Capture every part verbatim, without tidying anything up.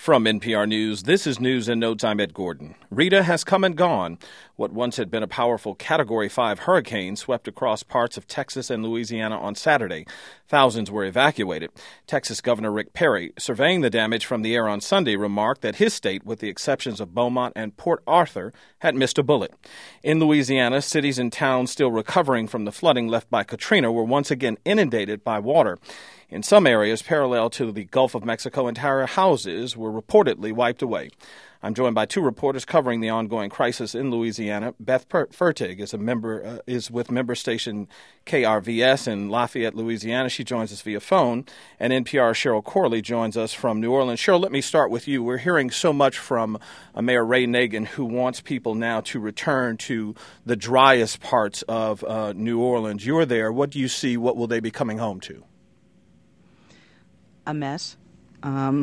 From N P R News, this is News in No Time at Gordon. Rita has come and gone. What once had been a powerful Category five hurricane swept across parts of Texas and Louisiana on Saturday. Thousands were evacuated. Texas Governor Rick Perry, surveying the damage from the air on Sunday, remarked that his state, with the exceptions of Beaumont and Port Arthur, had missed a bullet. In Louisiana, cities and towns still recovering from the flooding left by Katrina were once again inundated by water. In some areas parallel to the Gulf of Mexico, entire houses were reportedly wiped away. I'm joined by two reporters covering the ongoing crisis in Louisiana. Beth Fertig is a member uh, is with member station K R V S in Lafayette, Louisiana. She joins us via phone. And N P R's Cheryl Corley joins us from New Orleans. Cheryl, let me start with you. We're hearing so much from uh, Mayor Ray Nagin, who wants people now to return to the driest parts of uh, New Orleans. You're there. What do you see? What will they be coming home to? A mess, um,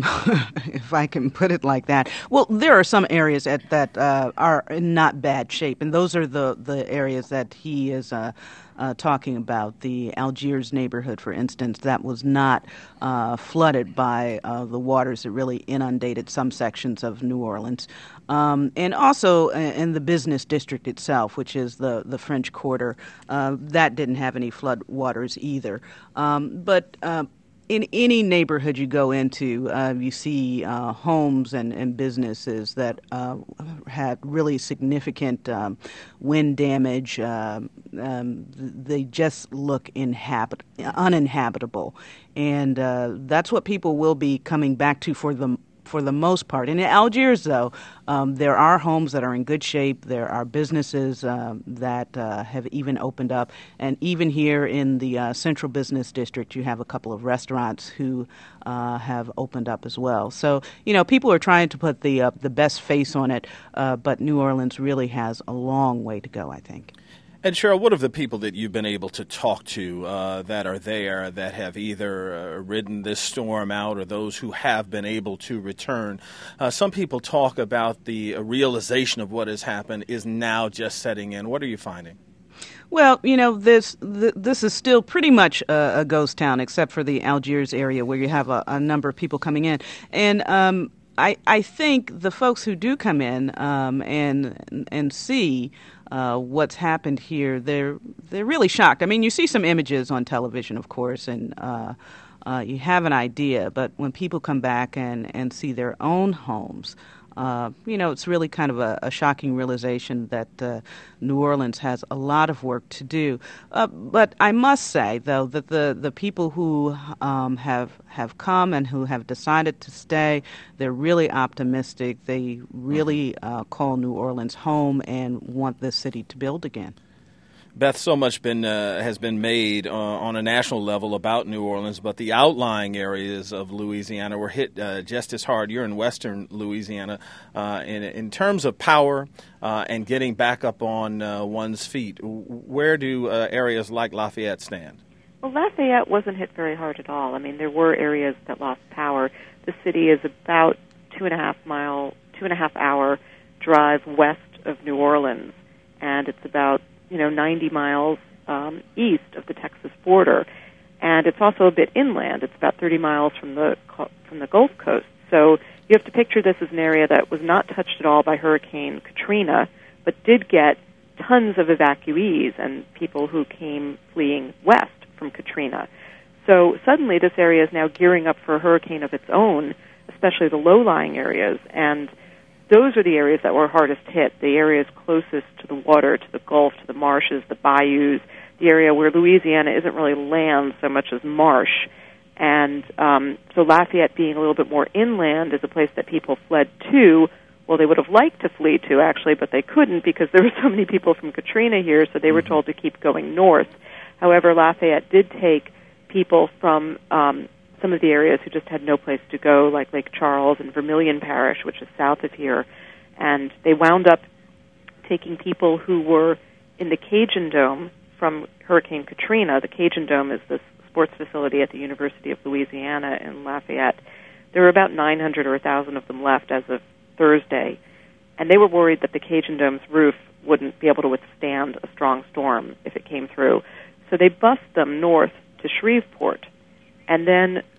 if I can put it like that. Well, there are some areas at, that uh, are in not bad shape, and those are the, the areas that he is uh, uh, talking about. The Algiers neighborhood, for instance, that was not uh, flooded by uh, the waters that really inundated some sections of New Orleans. Um, and also in the business district itself, which is the, the French Quarter, uh, that didn't have any flood waters either. Um, but uh, In any neighborhood you go into, uh, you see uh, homes and, and businesses that uh, had really significant um, wind damage. Um, um, they just look inhabit- uninhabitable. And uh, that's what people will be coming back to for the for the most part. And in Algiers, though, um, there are homes that are in good shape. There are businesses um, that uh, have even opened up. And even here in the uh, Central Business District, you have a couple of restaurants who uh, have opened up as well. So, you know, people are trying to put the, uh, the best face on it, uh, but New Orleans really has a long way to go, I think. And Cheryl, what of the people that you've been able to talk to uh, that are there that have either uh, ridden this storm out or those who have been able to return? Uh, some people talk about the uh, realization of what has happened is now just setting in. What are you finding? Well, you know, this th- this is still pretty much a, a ghost town, except for the Algiers area where you have a, a number of people coming in. And um, I, I think the folks who do come in um, and and see Uh, what's happened here, they're they're really shocked. I mean, you see some images on television, of course, and uh, uh, you have an idea. But when people come back and, and see their own homes, uh, you know, it's really kind of a, a shocking realization that uh, New Orleans has a lot of work to do. Uh, but I must say, though, that the, the people who um, have have come and who have decided to stay, they're really optimistic. They really uh, call New Orleans home and want this city to build again. Beth, so much been uh, has been made uh, on a national level about New Orleans, but the outlying areas of Louisiana were hit uh, just as hard. You're in western Louisiana. Uh, in, in terms of power uh, and getting back up on uh, one's feet, where do uh, areas like Lafayette stand? Well, Lafayette wasn't hit very hard at all. I mean, there were areas that lost power. The city is about two and a half mile, two and a half hour drive west of New Orleans, and it's about you know, ninety miles um, east of the Texas border, and it's also a bit inland. It's about thirty miles from the from the Gulf Coast. So you have to picture this as an area that was not touched at all by Hurricane Katrina, but did get tons of evacuees and people who came fleeing west from Katrina. So suddenly this area is now gearing up for a hurricane of its own, especially the low-lying areas, and those are the areas that were hardest hit, the areas closest to the water, to the Gulf, to the marshes, the bayous, the area where Louisiana isn't really land so much as marsh. And um, so Lafayette being a little bit more inland is a place that people fled to. Well, they would have liked to flee to, actually, but they couldn't because there were so many people from Katrina here, so they were told to keep going north. However, Lafayette did take people from um, some of the areas who just had no place to go, like Lake Charles and Vermilion Parish, which is south of here. And they wound up taking people who were in the Cajun Dome from Hurricane Katrina. The Cajun Dome is this sports facility at the University of Louisiana in Lafayette. There were about nine hundred or one thousand of them left as of Thursday. And they were worried that the Cajun Dome's roof wouldn't be able to withstand a strong storm if it came through. So they bussed them north to Shreveport. And then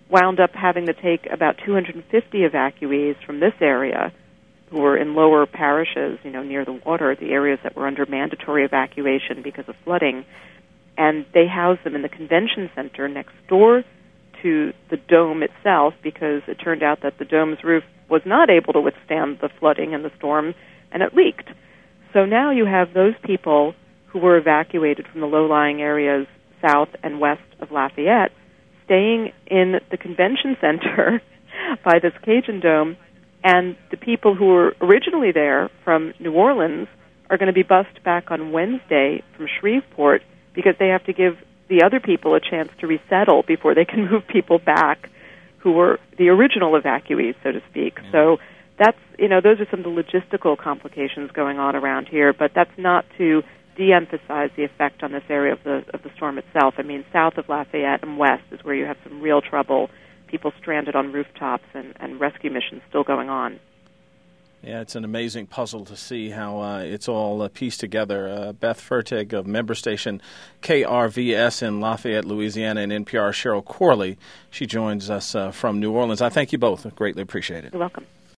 wound up having to take about two hundred fifty evacuees from this area who were in lower parishes, you know, near the water, the areas that were under mandatory evacuation because of flooding, and they housed them in the convention center next door to the dome itself, because it turned out that the dome's roof was not able to withstand the flooding and the storm, and it leaked. So now you have those people who were evacuated from the low-lying areas south and west of Lafayette staying in the convention center by this Cajun Dome, and the people who were originally there from New Orleans are going to be bussed back on Wednesday from Shreveport because they have to give the other people a chance to resettle before they can move people back who were the original evacuees, so to speak. Yeah. So that's, you know, those are some of the logistical complications going on around here, but that's not to de-emphasize the effect on this area of the of the storm itself. I mean, south of Lafayette and west is where you have some real trouble, people stranded on rooftops and, and rescue missions still going on. Yeah, it's an amazing puzzle to see how uh, it's all uh, pieced together. Uh, Beth Fertig of member station K R V S in Lafayette, Louisiana, and N P R Cheryl Corley. She joins us uh, from New Orleans. I thank you both. I greatly appreciate it. You're welcome.